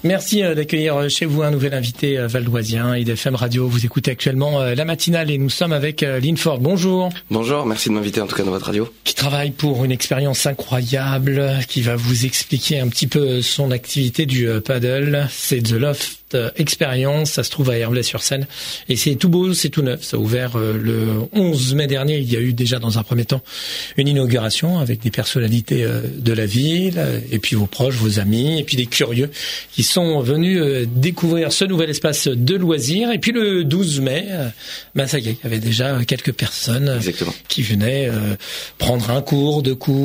Merci d'accueillir chez vous un nouvel invité valdoisien, IDFM Radio. Vous écoutez actuellement la matinale et nous sommes avec Lynn Ford. Bonjour. Bonjour, merci de m'inviter en tout cas dans votre radio. Qui travaille pour une expérience incroyable, qui va vous expliquer un petit peu son activité du paddle. C'est The Loft Experience, ça se trouve à Herblay-sur-Seine et c'est tout beau, c'est tout neuf. Ça a ouvert le 11 mai dernier. Il y a eu déjà dans un premier temps une inauguration avec des personnalités de la ville et puis vos proches, vos amis et puis des curieux qui sont venus découvrir ce nouvel espace de loisirs. Et puis le 12 mai, ça y est, il y avait déjà quelques personnes Exactement. Qui venaient prendre un cours,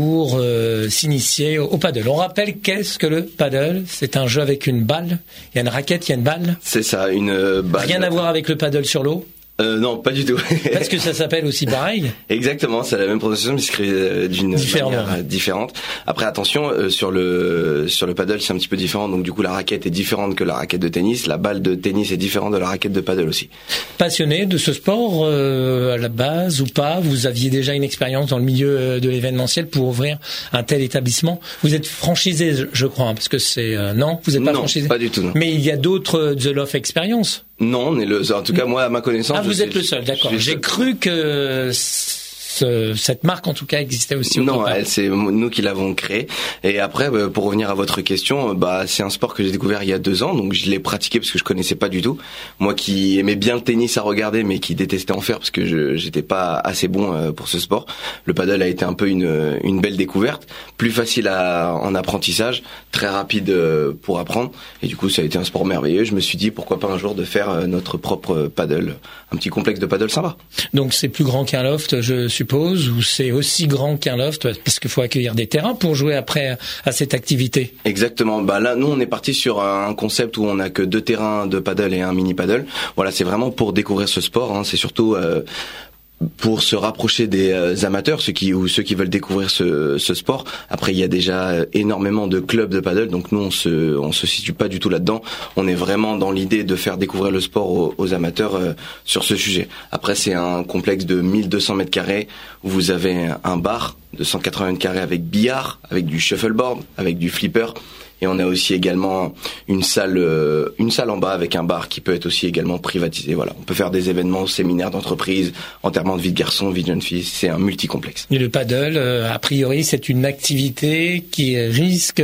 s'initier au paddle. On rappelle qu'est-ce que le paddle? C'est un jeu avec une balle, il y a une raquette, il y a une balle. C'est ça, une balle. Rien à voir avec le paddle sur l'eau? Non, pas du tout. Parce que ça s'appelle aussi pareil. Exactement, c'est la même prononciation mais c'est d'une manière différente. Après attention, sur le paddle, c'est un petit peu différent. Donc du coup, la raquette est différente que la raquette de tennis, la balle de tennis est différente de la raquette de paddle aussi. Passionné de ce sport à la base ou pas? Vous aviez déjà une expérience dans le milieu de l'événementiel pour ouvrir un tel établissement? Vous êtes franchisé, je crois, parce que c'est non, vous n'êtes pas franchisé. Non, pas du tout. Non. Mais il y a d'autres The Loft Experience. Non, on est le. En tout cas, moi, à ma connaissance. Ah, vous êtes le seul, d'accord. J'ai cru que cette marque, en tout cas, existait aussi. Non, c'est nous qui l'avons créée. Et après, pour revenir à votre question, c'est un sport que j'ai découvert il y a 2 ans, donc je l'ai pratiqué parce que je connaissais pas du tout. Moi, qui aimais bien le tennis à regarder, mais qui détestais en faire parce que j'étais pas assez bon pour ce sport. Le paddle a été un peu une belle découverte, plus facile en apprentissage, très rapide pour apprendre. Et du coup, ça a été un sport merveilleux. Je me suis dit pourquoi pas un jour de faire notre propre paddle, un petit complexe de paddle sympa. Donc c'est plus grand qu'un loft, je suppose, ou c'est aussi grand qu'un loft parce qu'il faut accueillir des terrains pour jouer après à cette activité. Exactement. Là, nous, on est parti sur un concept où on a que 2 terrains de paddle et un mini paddle. Voilà, c'est vraiment pour découvrir ce sport. Hein. C'est surtout pour se rapprocher des amateurs, ceux qui veulent découvrir ce sport. Après, il y a déjà énormément de clubs de paddle, donc nous on se situe pas du tout là-dedans. On est vraiment dans l'idée de faire découvrir le sport aux amateurs sur ce sujet. Après, c'est un complexe de 1200 mètres carrés où vous avez un bar de 180 mètres carrés avec billard, avec du shuffleboard, avec du flipper. Et on a aussi également une salle en bas avec un bar qui peut être aussi également privatisé. Voilà, on peut faire des événements, séminaires d'entreprise, enterrement de vie de garçon, vie de jeune fille. C'est un multi-complexe. Et le paddle, a priori, c'est une activité qui risque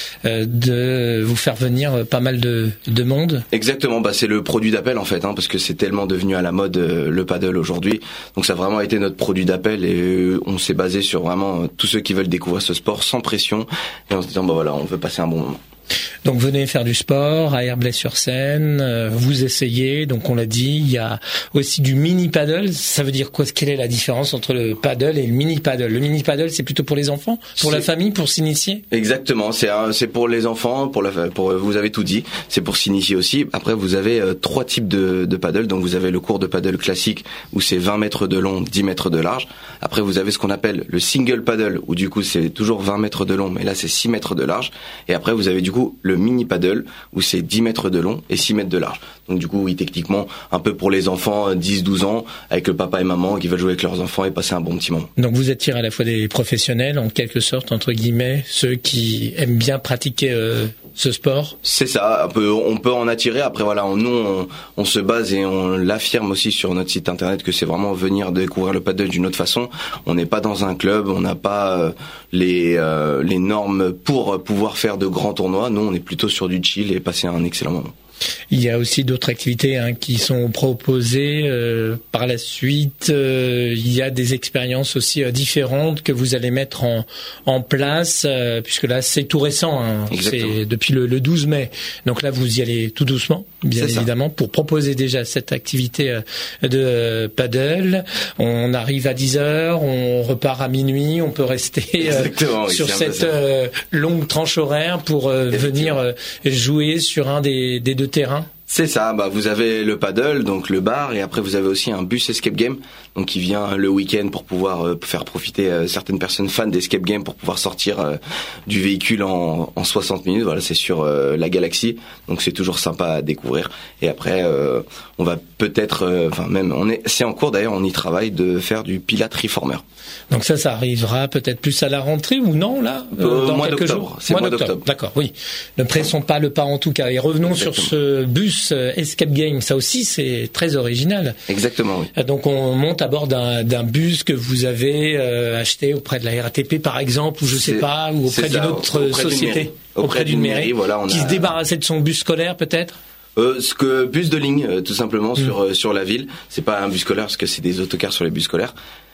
de vous faire venir pas mal de monde. Exactement, c'est le produit d'appel en fait, parce que c'est tellement devenu à la mode le paddle aujourd'hui. Donc ça a vraiment été notre produit d'appel et on s'est basé sur vraiment tous ceux qui veulent découvrir ce sport sans pression et en se disant on veut passer un bon moment. Donc venez faire du sport à Herblay-sur-Seine, vous essayez, donc on l'a dit, il y a aussi du mini paddle. Ça veut dire quoi? Quelle est la différence entre le paddle et le mini paddle? Le mini paddle, c'est plutôt pour les enfants, pour la famille, pour s'initier? Exactement, c'est pour les enfants, vous avez tout dit, c'est pour s'initier aussi. Après vous avez 3 types de paddle, donc vous avez le cours de paddle classique où c'est 20 mètres de long, 10 mètres de large. Après vous avez ce qu'on appelle le single paddle où du coup c'est toujours 20 mètres de long, mais là c'est 6 mètres de large. Et après vous avez du coup le mini paddle où c'est 10 mètres de long et 6 mètres de large. Donc du coup, oui, techniquement, un peu pour les enfants 10-12 ans avec le papa et maman qui veulent jouer avec leurs enfants et passer un bon petit moment. Donc vous attirez à la fois des professionnels, en quelque sorte, entre guillemets, ceux qui aiment bien pratiquer ce sport. C'est ça, on peut en attirer. Après voilà, nous on se base et on l'affirme aussi sur notre site internet que c'est vraiment venir découvrir le paddle d'une autre façon. On n'est pas dans un club, on n'a pas les normes pour pouvoir faire de grands tournois. Nous on est plutôt sur du chill et passer un excellent moment. Il y a aussi d'autres activités qui sont proposées par la suite. Il y a des expériences aussi différentes que vous allez mettre en place, puisque là c'est tout récent. C'est depuis le 12 mai. Donc là vous y allez tout doucement, bien évidemment, pour proposer déjà cette activité de paddle. On arrive à 10h, on repart à minuit, on peut rester sur cette longue tranche horaire pour venir jouer sur un des 2 terrains. C'est ça, vous avez le paddle, donc le bar, et après vous avez aussi un bus escape game, donc qui vient le week-end pour pouvoir faire profiter certaines personnes fans d'escape game pour pouvoir sortir du véhicule en 60 minutes. Voilà, c'est sur la galaxie, donc c'est toujours sympa à découvrir. Et après, on va peut-être, c'est en cours d'ailleurs, on y travaille de faire du Pilate Reformer. Donc ça arrivera peut-être plus à la rentrée ou non là dans mois quelques d'octobre. jours. C'est mois d'octobre. D'accord, oui. Ne pressons pas le pas en tout cas. Et revenons Exactement. sur ce bus escape game. Ça aussi c'est très original. Exactement, oui. Donc on monte à bord d'un bus que vous avez acheté auprès de la RATP par exemple, ou je sais pas, ou auprès d'une autre société, auprès d'une mairie, voilà, qui se débarrassait de son bus scolaire peut-être. Bus de ligne, tout simplement sur la ville. C'est pas un bus scolaire parce que c'est des autocars sur les bus scolaires.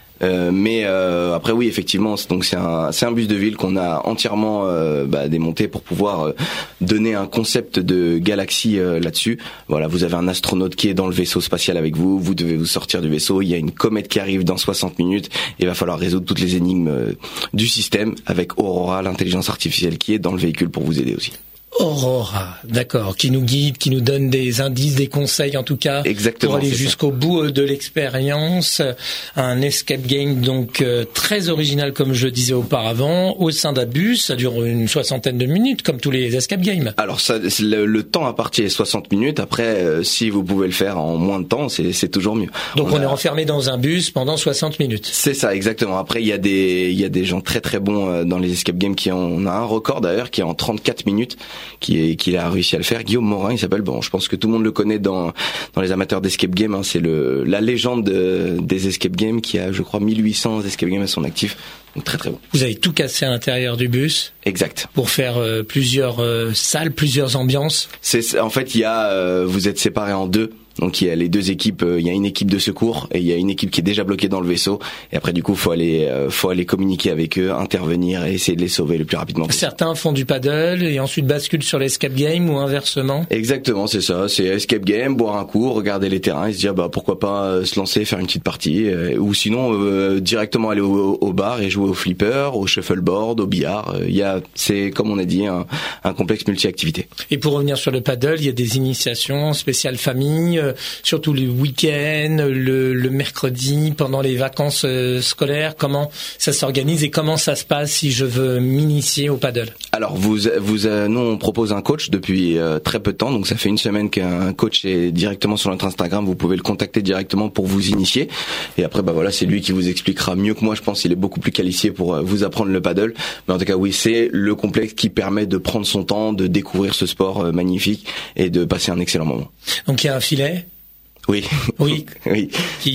Mais après oui, effectivement, donc c'est un bus de ville qu'on a entièrement démonté pour pouvoir donner un concept de galaxie là-dessus. Voilà, vous avez un astronaute qui est dans le vaisseau spatial avec vous, vous devez vous sortir du vaisseau, il y a une comète qui arrive dans 60 minutes et il va falloir résoudre toutes les énigmes du système avec Aurora, l'intelligence artificielle qui est dans le véhicule pour vous aider aussi. Aurora, d'accord, qui nous guide, qui nous donne des indices, des conseils en tout cas. Exactement, pour aller jusqu'au bout de l'expérience. Un escape game donc très original comme je disais auparavant, au sein d'un bus, ça dure une 60aine de minutes comme tous les escape games. Alors ça, le temps imparti est 60 minutes, après si vous pouvez le faire en moins de temps, c'est toujours mieux. Donc on est enfermé dans un bus pendant 60 minutes. C'est ça, exactement. Après il y a des gens très très bons dans les escape games on a un record d'ailleurs qui est en 34 minutes. Qu'il a réussi à le faire. Guillaume Morin, il s'appelle. Bon, je pense que tout le monde le connaît dans les amateurs d'escape game. C'est la légende des escape games qui a, je crois, 1800 escape games à son actif. Donc très très bon. Vous avez tout cassé à l'intérieur du bus. Exact. Pour faire plusieurs salles, plusieurs ambiances. En fait, vous êtes séparés en deux. Donc il y a les deux équipes, il y a une équipe de secours et il y a une équipe qui est déjà bloquée dans le vaisseau et après du coup faut aller communiquer avec eux, intervenir et essayer de les sauver le plus rapidement possible. Certains font du paddle et ensuite basculent sur l'escape game ou inversement. Exactement, c'est ça, c'est escape game, boire un coup, regarder les terrains et se dire pourquoi pas se lancer, faire une petite partie ou sinon directement aller au bar et jouer au flipper, au shuffleboard, au billard. C'est comme on a dit un complexe multi-activité. Et pour revenir sur le paddle, il y a des initiations spéciales famille. Surtout les week-ends, le mercredi, pendant les vacances scolaires, comment ça s'organise et comment ça se passe si je veux m'initier au paddle? Alors nous on propose un coach depuis très peu de temps, donc ça fait une semaine qu'un coach est directement sur notre Instagram, vous pouvez le contacter directement pour vous initier et après c'est lui qui vous expliquera mieux que moi, je pense, il est beaucoup plus qualifié pour vous apprendre le paddle, mais en tout cas oui, c'est le complexe qui permet de prendre son temps, de découvrir ce sport magnifique et de passer un excellent moment. Donc il y a un filet. Oui. Oui. Oui.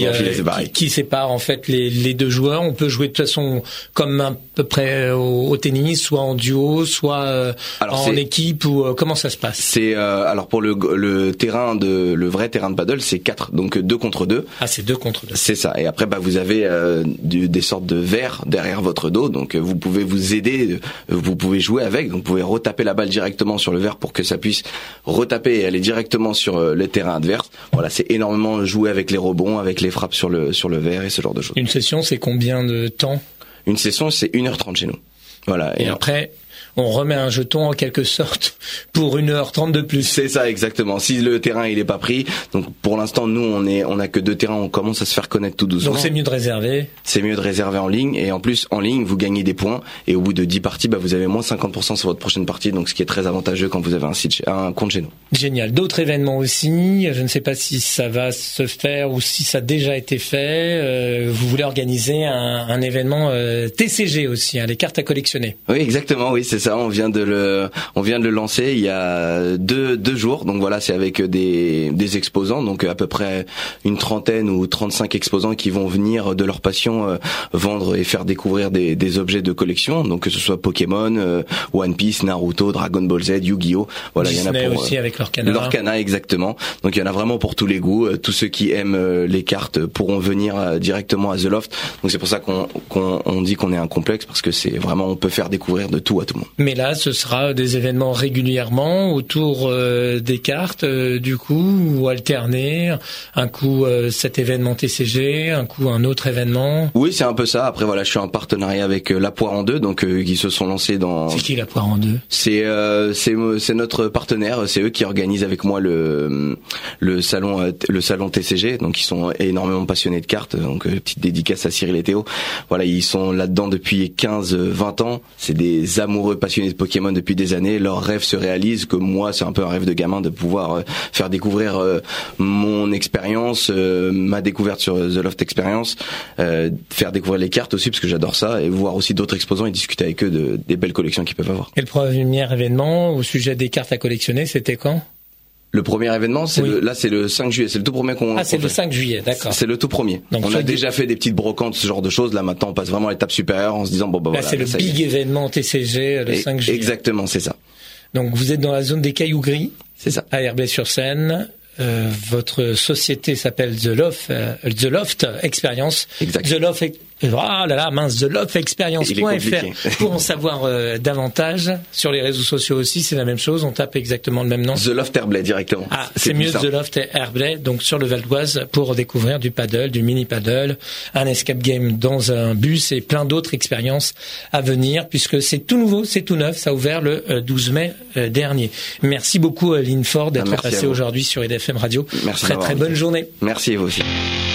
Qui sépare en fait les deux joueurs. On peut jouer de toute façon comme à peu près au tennis, soit en duo, soit en équipe ou comment ça se passe? C'est alors pour le vrai terrain de paddle, c'est 4, donc 2 contre 2. Ah, c'est 2 contre 2. C'est ça. Et après vous avez des sortes de verres derrière votre dos, donc vous pouvez vous aider, vous pouvez jouer avec, donc vous pouvez retaper la balle directement sur le verre pour que ça puisse retaper et aller directement sur le terrain adverse. Voilà, c'est énormément jouer avec les rebonds, avec les frappes sur le verre et ce genre de choses. Une session, c'est combien de temps? Une session, c'est 1h30 chez nous. Voilà. Et après, on remet un jeton en quelque sorte pour 1h30 de plus. C'est ça, exactement. Si le terrain il est pas pris, donc pour l'instant nous on a que 2 terrains, on commence à se faire connaître tout doucement. Donc c'est mieux de réserver. C'est mieux de réserver en ligne et en plus en ligne vous gagnez des points et au bout de 10 parties vous avez moins 50% sur votre prochaine partie, donc ce qui est très avantageux quand vous avez un compte chez nous. Génial. D'autres événements aussi. Je ne sais pas si ça va se faire ou si ça a déjà été fait. Vous voulez organiser un événement TCG aussi, les cartes à collectionner. Oui, exactement. Oui, c'est ça. On vient de le lancer il y a deux jours. Donc voilà, c'est avec des exposants, donc à peu près une trentaine ou 35 exposants qui vont venir de leur passion vendre et faire découvrir des objets de collection. Donc que ce soit Pokémon, One Piece, Naruto, Dragon Ball Z, Yu-Gi-Oh. Voilà, Disney, il y en a pour aussi avec Lorcana. Lorcana, exactement. Donc il y en a vraiment pour tous les goûts. Tous ceux qui aiment les cartes pourront venir directement à The Loft. Donc c'est pour ça qu'on dit qu'on est un complexe, parce que c'est vraiment, on peut faire découvrir de tout à tout le monde. Mais là, ce sera des événements régulièrement autour des cartes, du coup, ou alterner. Un coup, cet événement TCG, un coup, un autre événement. Oui, c'est un peu ça. Après, voilà, je suis en partenariat avec La Poire en Deux, donc qui se sont lancés dans... C'est qui La Poire en Deux? C'est notre partenaire. C'est eux qui organisent avec moi le salon TCG. Donc, ils sont énormément passionnés de cartes. Donc, petite dédicace à Cyril et Théo. Voilà, ils sont là-dedans depuis 15-20 ans. C'est des amoureux passionnés de Pokémon depuis des années. Leur rêve se réalise, comme moi, c'est un peu un rêve de gamin de pouvoir faire découvrir mon expérience, ma découverte sur The Loft Experience, faire découvrir les cartes aussi parce que j'adore ça, et voir aussi d'autres exposants et discuter avec eux des belles collections qu'ils peuvent avoir. Et le premier événement au sujet des cartes à collectionner, c'était quand ? Le premier événement, c'est le 5 juillet. C'est le tout premier qu'on. Ah, c'est le 5 juillet, d'accord. C'est le tout premier. Donc, on a déjà fait des petites brocantes, ce genre de choses. Là, maintenant, on passe vraiment à l'étape supérieure en se disant bon, bah là, voilà. C'est le big événement TCG, le 5 juillet. Exactement, c'est ça. Donc, vous êtes dans la zone des Cailloux Gris. C'est ça. À Herblay-sur-Seine. Votre société s'appelle The Loft Experience. Exact. The Loft The Loft Experience.fr pour en savoir davantage. Sur les réseaux sociaux aussi, c'est la même chose. On tape exactement le même nom. The Loft Herblay directement. Ah, c'est mieux The Loft Herblay. Donc sur le Val d'Oise pour découvrir du paddle, du mini paddle, un escape game dans un bus et plein d'autres expériences à venir puisque c'est tout nouveau, c'est tout neuf. Ça a ouvert le 12 mai dernier. Merci beaucoup Lynn Ford d'être passé aujourd'hui sur EDFM Radio. Merci. Très bonne journée. Merci vous aussi.